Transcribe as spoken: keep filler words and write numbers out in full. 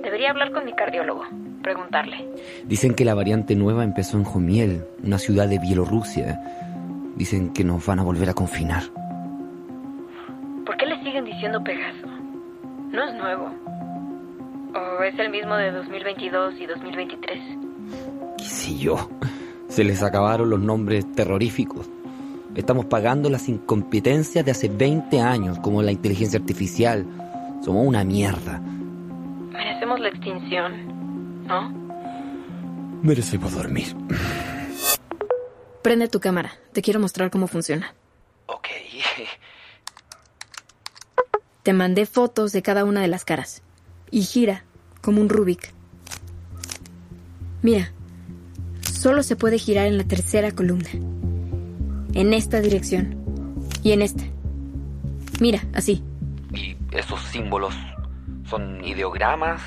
Debería hablar con mi cardiólogo, preguntarle. Dicen que la variante nueva empezó en Homiel, una ciudad de Bielorrusia. Dicen que nos van a volver a confinar. ¿Por qué le siguen diciendo Pegaso? No es nuevo. ¿O es el mismo de dos mil veintidós y dos mil veintitrés? ¿Qué sé yo? Se les acabaron los nombres terroríficos. Estamos pagando las incompetencias de hace veinte años, como la inteligencia artificial. Somos una mierda. Merecemos la extinción, ¿no? Merecemos dormir. Prende tu cámara. Te quiero mostrar cómo funciona. Ok. Te mandé fotos de cada una de las caras. Y gira, como un Rubik. Mira, solo se puede girar en la tercera columna. En esta dirección. Y en esta. Mira, así. ¿Y esos símbolos son ideogramas,